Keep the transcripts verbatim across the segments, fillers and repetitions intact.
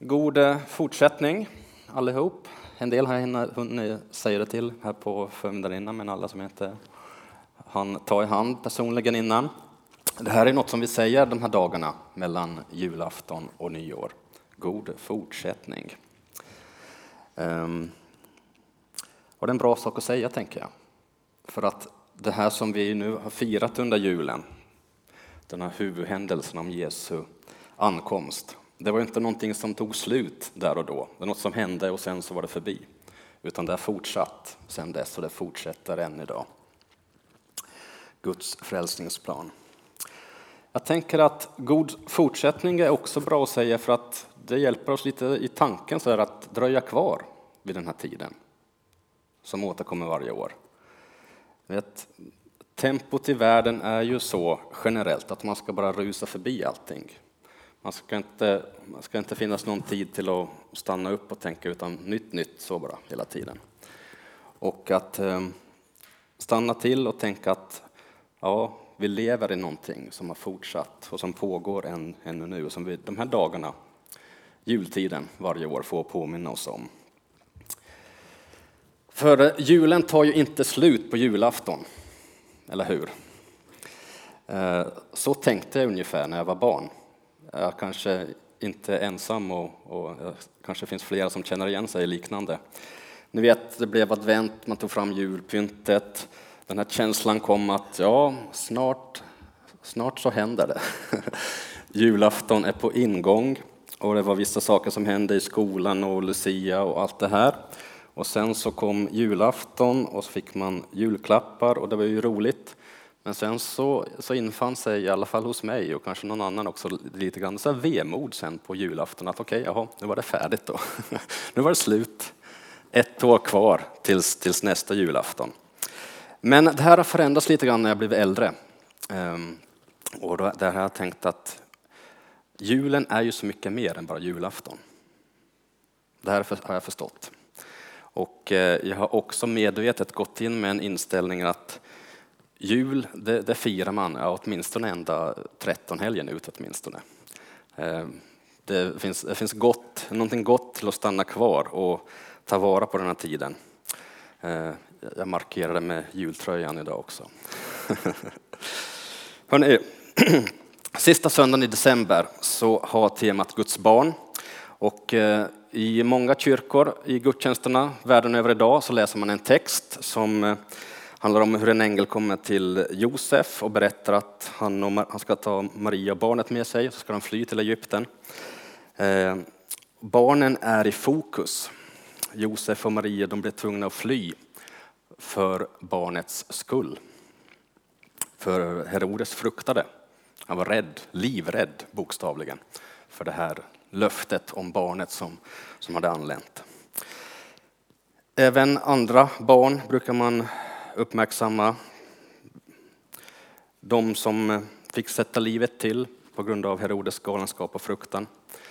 God fortsättning allihop. En del har jag hunnit säga det till här på förmiddagen innan, men alla som inte han tar i hand personligen innan. Det här är något som vi säger de här dagarna mellan julafton och nyår. God fortsättning. Um, och det är en bra sak att säga, tänker jag. För att det här som vi nu har firat under julen, den här huvudhändelsen om Jesu ankomst, det var inte någonting som tog slut där och då. Det är något som hände och sen så var det förbi. Utan det har fortsatt sen dess och det fortsätter än idag. Guds frälsningsplan. Jag tänker att god fortsättning är också bra att säga, för att det hjälper oss lite i tanken så här att dröja kvar vid den här tiden som återkommer varje år. Vet, tempot i världen är ju så generellt att man ska bara rusa förbi allting. Man ska inte, man ska inte finnas någon tid till att stanna upp och tänka, utan nytt, nytt så bara hela tiden. Och att eh, stanna till och tänka att ja, vi lever i någonting som har fortsatt och som pågår än, ännu nu. Och som vi de här dagarna, jultiden varje år, får påminna oss om. För julen tar ju inte slut på julafton, eller hur? Eh, så tänkte jag ungefär när jag var barn. Jag kanske inte är ensam och, och kanske finns flera som känner igen sig i liknande. Ni vet, det blev advent, man tog fram julpyntet. Den här känslan kom att ja, snart, snart så händer det. Julafton är på ingång och det var vissa saker som hände i skolan och Lucia och allt det här. Och sen så kom julafton och så fick man julklappar och det var ju roligt. Men sen så, så infann sig i alla fall hos mig och kanske någon annan också lite grann så här vemod sen på julafton att okej, okay, jaha, nu var det färdigt då. Nu var det slut. Ett år kvar tills, tills nästa julafton. Men det här har förändrats lite grann när jag blev äldre. Um, och då, där har jag tänkt att julen är ju så mycket mer än bara julafton. Det här har jag förstått. Och eh, jag har också medvetet gått in med en inställning att jul, det, det firar man ja, åtminstone ända tretton helgen ut åtminstone. Eh, det finns, det finns gott, någonting gott till att stanna kvar och ta vara på den här tiden. Eh, jag markerade med jultröjan idag också. Hörrni, sista söndagen i december så har temat Guds barn. Och eh, i många kyrkor i gudstjänsterna världen över idag så läser man en text som eh, handlar om hur en ängel kommer till Josef och berättar att han, och, han ska ta Maria och barnet med sig, så ska de fly till Egypten. Eh, barnen är i fokus. Josef och Maria, de blir tvungna att fly för barnets skull. För Herodes fruktade. Han var rädd, livrädd bokstavligen, för det här löftet om barnet som, som hade anlänt. Även andra barn brukar man uppmärksamma. De som fick sätta livet till på grund av Herodes galenskap och fruktan.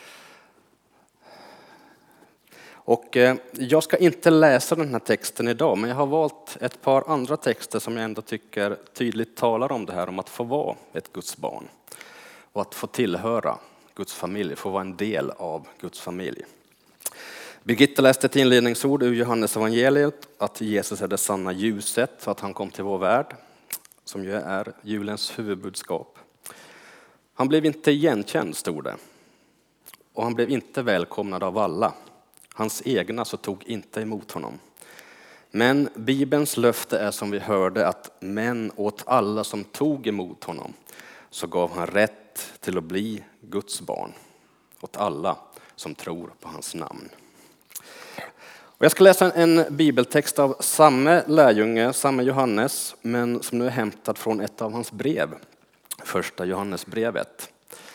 Och jag ska inte läsa den här texten idag, men jag har valt ett par andra texter som jag ändå tycker tydligt talar om det här om att få vara ett Guds barn. Och att få tillhöra Guds familj, få vara en del av Guds familj. Birgitta läste ett inledningsord ur Johannes evangeliet att Jesus är det sanna ljuset så att han kom till vår värld, som ju är julens huvudbudskap. Han blev inte igenkänd, stod det. Och han blev inte välkomnad av alla. Hans egna så tog inte emot honom. Men Bibelns löfte är som vi hörde att men åt alla som tog emot honom så gav han rätt till att bli Guds barn. Åt alla som tror på hans namn. Och jag ska läsa en bibeltext av samma lärjunge, samma Johannes, men som nu är hämtad från ett av hans brev. Första Johannesbrevet.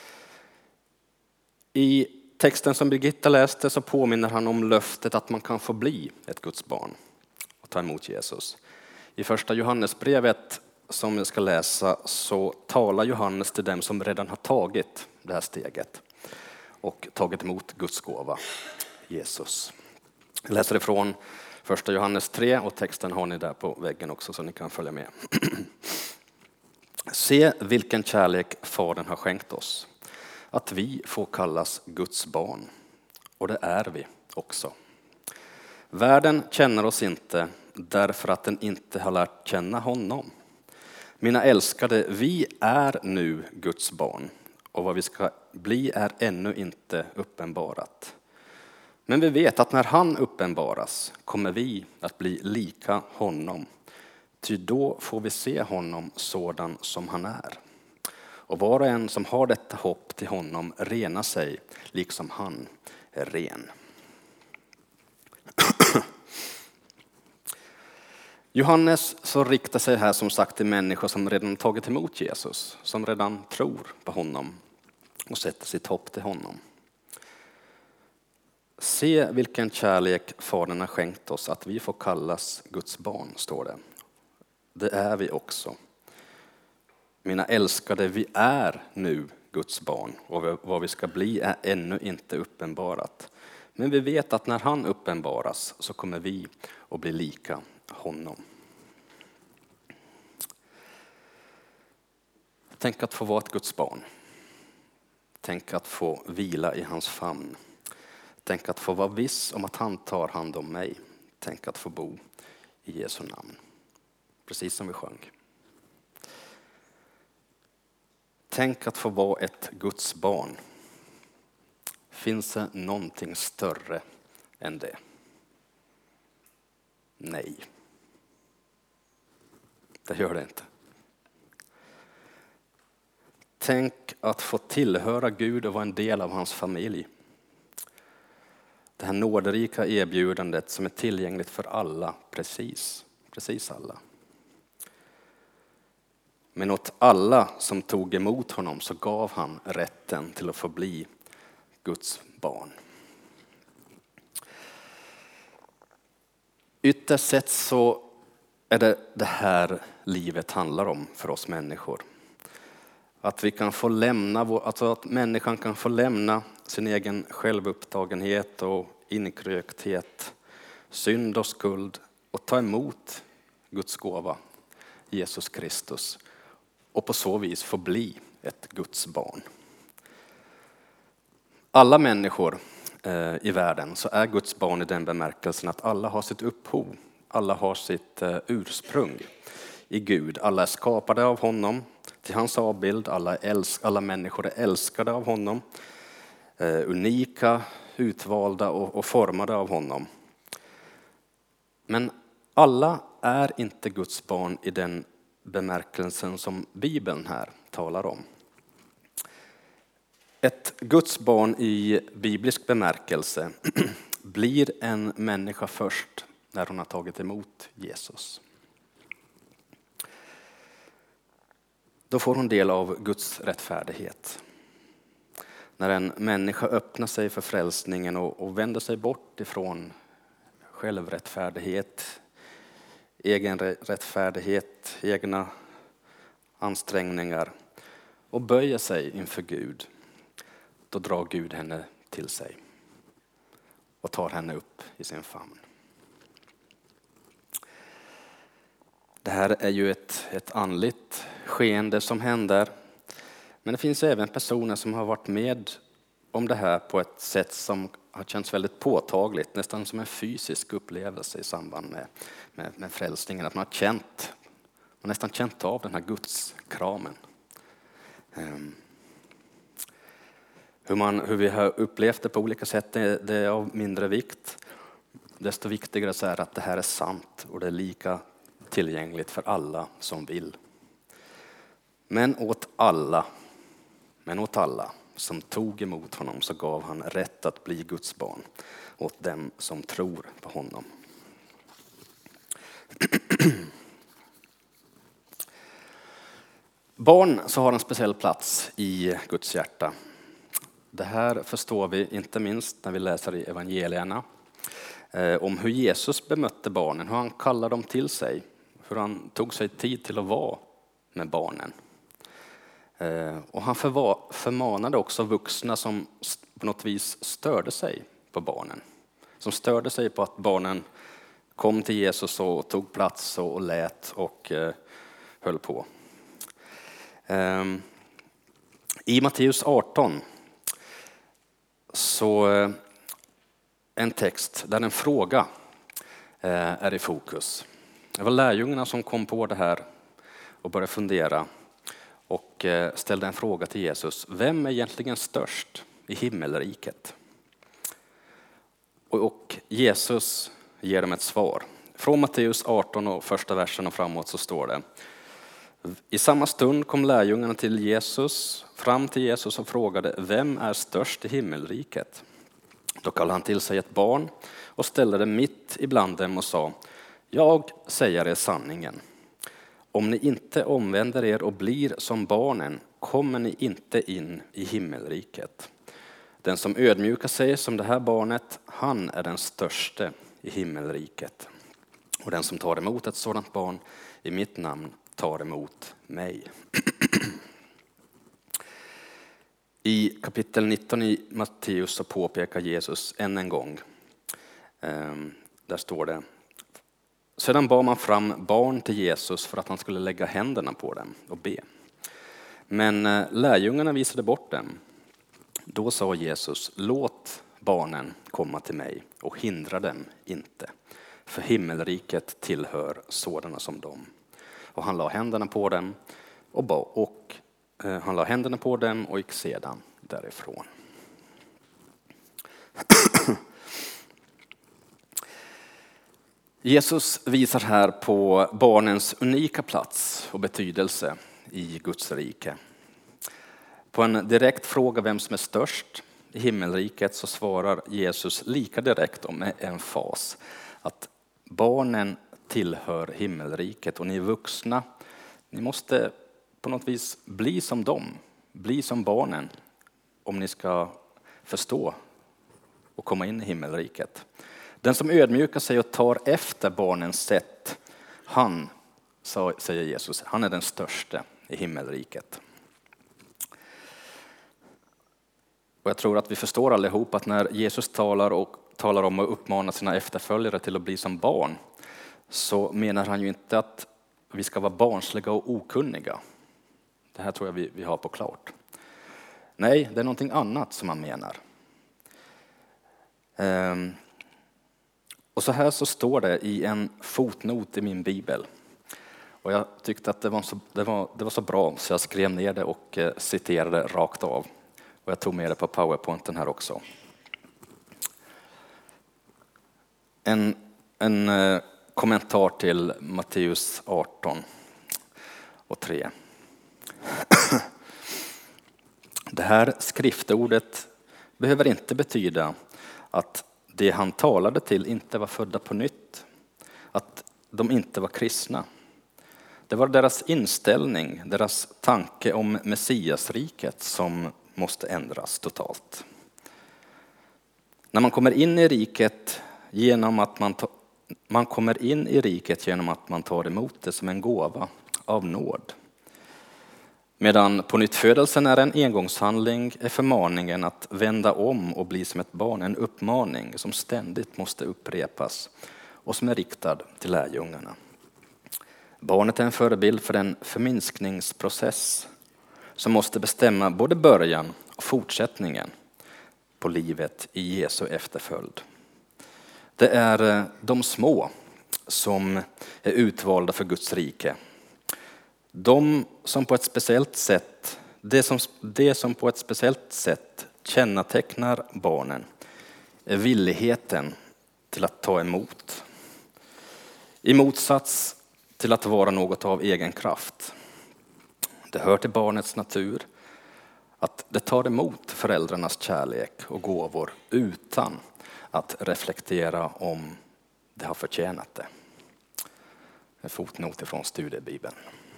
I texten som Birgitta läste så påminner han om löftet att man kan få bli ett Guds barn och ta emot Jesus. I första Johannesbrevet som jag ska läsa så talar Johannes till dem som redan har tagit det här steget och tagit emot Guds gåva, Jesus. Jag läser ifrån första Johannes tre och texten har ni där på väggen också så ni kan följa med. Se vilken kärlek Fadern har skänkt oss, att vi får kallas Guds barn. och det är vi också. Världen känner oss inte därför att den inte har lärt känna honom. Mina älskade, vi är nu Guds barn och vad vi ska bli är ännu inte uppenbarat. Men vi vet att när han uppenbaras kommer vi att bli lika honom. Ty då får vi se honom sådan som han är. Och var och en som har detta hopp till honom renar sig liksom han är ren. Johannes så riktar sig här som sagt till människor som redan tagit emot Jesus, som redan tror på honom och sätter sitt hopp till honom. Se vilken kärlek Fadern har skänkt oss att vi får kallas Guds barn, står det. Det är vi också. Mina älskade, vi är nu Guds barn och vad vi ska bli är ännu inte uppenbarat. Men vi vet att när han uppenbaras så kommer vi att bli lika honom. Tänk att få vara ett Guds barn. Tänk att få vila i hans famn. Tänk att få vara viss om att han tar hand om mig. Tänk att få bo i Jesu namn. Precis som vi sjöng. Tänk att få vara ett Guds barn. Finns det någonting större än det? Nej. Det gör det inte. Tänk att få tillhöra Gud och vara en del av hans familj. Det här nåderika erbjudandet som är tillgängligt för alla, precis, precis alla. Men åt alla som tog emot honom så gav han rätten till att få bli Guds barn. Ytterst sett så är det det här livet handlar om för oss människor. Att vi kan få lämna, alltså att människan kan få lämna sin egen självupptagenhet och inkrökthet, synd och skuld och ta emot Guds gåva, Jesus Kristus, och på så vis få bli ett Guds barn. Alla människor eh, i världen så är Guds barn i den bemärkelsen att alla har sitt upphov, alla har sitt eh, ursprung i Gud. Alla är skapade av honom, till hans avbild, alla, älsk, alla människor är älskade av honom, eh, unika, utvalda och, och formade av honom. Men alla är inte Guds barn i den bemärkelsen som Bibeln här talar om. Ett Guds barn i biblisk bemärkelse blir en människa först när hon har tagit emot Jesus. Då får hon del av Guds rättfärdighet. När en människa öppnar sig för frälsningen och, och vänder sig bort ifrån självrättfärdighet, egen rättfärdighet, egna ansträngningar och böjer sig inför Gud, då drar Gud henne till sig och tar henne upp i sin famn. Det här är ju ett, ett andligt skeende som händer, men det finns även personer som har varit med om det här på ett sätt som har känts väldigt påtagligt, nästan som en fysisk upplevelse i samband med, med, med frälsningen. Att man har känt, man har nästan känt av den här Guds kramen. Um, hur, man, hur vi har upplevt det på olika sätt, det, det är av mindre vikt. Desto viktigare så är att det här är sant och det är lika tillgängligt för alla som vill. Men åt alla, men åt alla som tog emot honom så gav han rätt att bli Guds barn åt dem som tror på honom. Barn så har en speciell plats i Guds hjärta. Det här förstår vi inte minst när vi läser i evangelierna eh, om hur Jesus bemötte barnen, hur han kallade dem till sig, hur han tog sig tid till att vara med barnen. Eh, och han förvar, förmanade också vuxna som på något vis störde sig på barnen. Som störde sig på att barnen kom till Jesus och tog plats och, och lät och eh, höll på. Eh, I Matteus arton så en text där en fråga är i fokus. Det var lärjungarna som kom på det här och började fundera och ställde en fråga till Jesus. Vem är egentligen störst i himmelriket? Och Jesus ger dem ett svar. Från Matteus arton och första versen och framåt så står det: I samma stund kom lärjungarna till Jesus, fram till Jesus och frågade: Vem är störst i himmelriket? Då kallade han till sig ett barn och ställde det mitt ibland dem och sa: Jag säger er sanningen. Om ni inte omvänder er och blir som barnen kommer ni inte in i himmelriket. Den som ödmjukar sig som det här barnet, han är den störste i himmelriket. Och den som tar emot ett sådant barn i mitt namn tar emot mig. I kapitel nitton i Matteus så påpekar Jesus än en gång. Där står det: Sedan bar man fram barn till Jesus för att han skulle lägga händerna på dem och be. Men lärjungarna visade bort dem. Då sa Jesus: Låt barnen komma till mig och hindra dem inte. För himmelriket tillhör sådana som dem. Och han la händerna på dem och, ba, och eh, han la händerna på dem och gick sedan därifrån. Jesus visar här på barnens unika plats och betydelse i Guds rike. På en direkt fråga vem som är störst i himmelriket så svarar Jesus lika direkt och med emfas att barnen tillhör himmelriket och ni vuxna, ni måste på något vis bli som dem, bli som barnen om ni ska förstå och komma in i himmelriket. Den som ödmjukar sig och tar efter barnens sätt, han, säger Jesus, han är den största i himmelriket. Och jag tror att vi förstår allihop att när Jesus talar och talar om att uppmana sina efterföljare till att bli som barn, så menar han ju inte att vi ska vara barnsliga och okunniga. Det här tror jag vi, vi har på klart. Nej, det är någonting annat som han menar. Ehm. Och så här så står det i en fotnot i min bibel. Och jag tyckte att det var så, det var, det var så bra så jag skrev ner det och eh, citerade rakt av. Och jag tog med det på PowerPointen här också. En, en eh, kommentar till Matteus arton och tre. Det här skriftordet behöver inte betyda att det han talade till inte var födda på nytt, att de inte var kristna. Det var deras inställning, deras tanke om Messiasriket som måste ändras totalt. När man kommer in i riket genom att man, ta, man kommer in i riket genom att man tar emot det som en gåva av nåd. Medan på nyttfödelsen är en engångshandling är förmaningen att vända om och bli som ett barn en uppmaning som ständigt måste upprepas och som är riktad till lärjungarna. Barnet är en förebild för en förminskningsprocess som måste bestämma både början och fortsättningen på livet i Jesu efterföljd. Det är de små som är utvalda för Guds rike. De som på ett speciellt sätt, det som, det som på ett speciellt sätt kännetecknar barnen är villigheten till att ta emot. I motsats till att vara något av egen kraft. Det hör till barnets natur att det tar emot föräldrarnas kärlek och gåvor utan att reflektera om det har förtjänat det. En fotnot ifrån studiebibeln.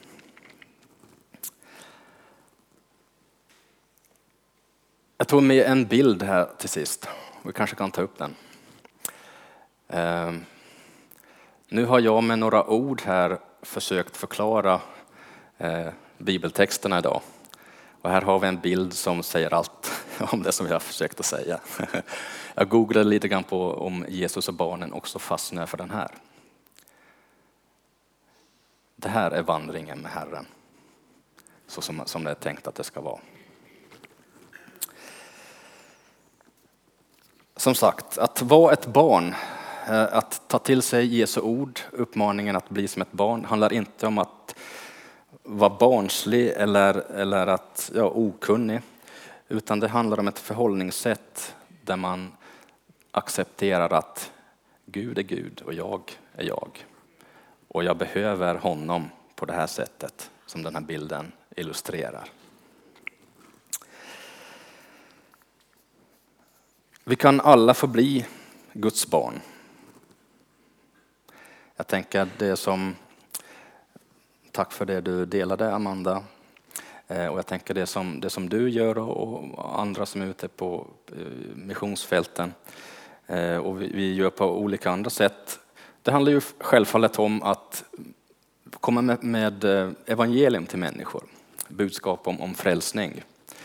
Jag tog med en bild här till sist. Vi kanske kan ta upp den. Uh, nu har jag med några ord här försökt förklara uh, bibeltexterna idag. Och här har vi en bild som säger allt om det som jag har försökt att säga. Jag googlade lite grann på om Jesus och barnen och så fastnade jag för den här. Det här är vandringen med Herren. Så som, som det är tänkt att det ska vara. Som sagt, att vara ett barn, att ta till sig Jesu ord, uppmaningen att bli som ett barn, handlar inte om att vara barnslig eller, eller att ja, okunnig, utan det handlar om ett förhållningssätt där man accepterar att Gud är Gud och jag är jag. Och jag behöver honom på det här sättet som den här bilden illustrerar. Vi kan alla få bli Guds barn. Jag tänker det som, tack för det du delade Amanda. Och jag tänker det som, det som du gör och andra som är ute på missionsfälten. Och vi, vi gör på olika andra sätt. Det handlar ju självfallet om att komma med, med evangelium till människor. Budskap om, om frälsning.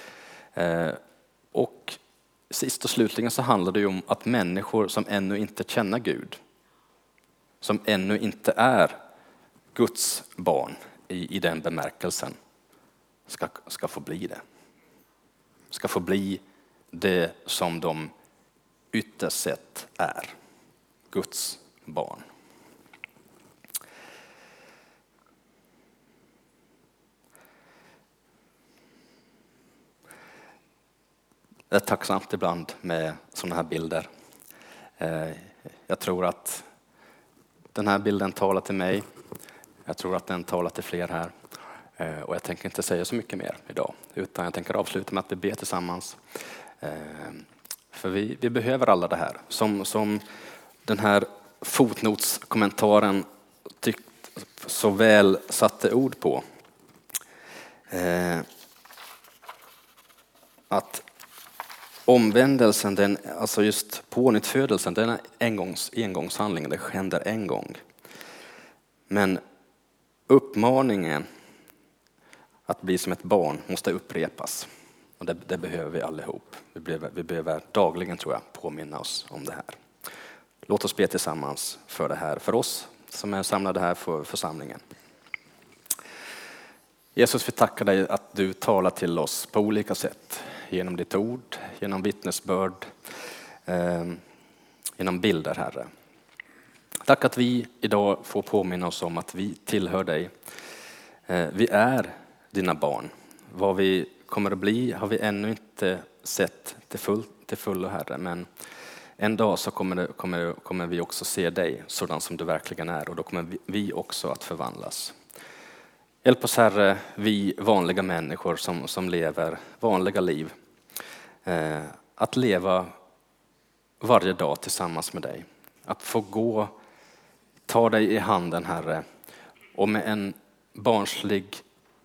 Och sist och slutligen så handlar det ju om att människor som ännu inte känner Gud, som ännu inte är Guds barn i, i den bemärkelsen, ska, ska få bli det. Ska få bli det som de ytterst sett är, Guds barn. Det är tacksamt ibland med sådana här bilder. Jag tror att den här bilden talar till mig. Jag tror att den talar till fler här. Och jag tänker inte säga så mycket mer idag, utan jag tänker avsluta med att vi ber tillsammans. För vi, vi behöver alla det här. Som, som den här fotnotskommentaren tyckt så väl satte ord på. Att omvändelsen, den, alltså just pånyttfödelsen, den är engångs, engångshandling, det händer en gång. Men uppmaningen att bli som ett barn måste upprepas. Och det, det behöver vi allihop. Vi behöver, vi behöver dagligen, tror jag, påminna oss om det här. Låt oss be tillsammans för det här, för oss som är samlade här för församlingen. Jesus, vi tackar dig att du talar till oss på olika sätt. Genom ditt ord, genom vittnesbörd, eh, genom bilder, Herre. Tack att vi idag får påminna oss om att vi tillhör dig. Eh, vi är dina barn. Vad vi kommer att bli har vi ännu inte sett till, full, till fullo, Herre. Men en dag så kommer, det, kommer, kommer vi också se dig sådan som du verkligen är. Och då kommer vi, vi också att förvandlas. Hjälp oss, Herre, vi vanliga människor som, som lever vanliga liv. Eh, att leva varje dag tillsammans med dig. Att få gå, ta dig i handen, Herre. Och med en barnslig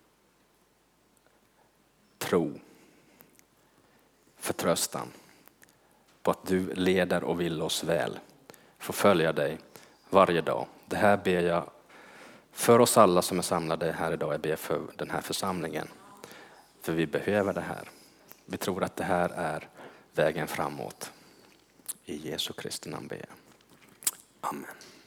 tro, förtröstan på att du leder och vill oss väl. Få följa dig varje dag. Det här ber jag för oss alla som är samlade här idag. Jag ber för den här församlingen. För vi behöver det här. Vi tror att det här är vägen framåt. I Jesu Kristi namn ber jag. Amen.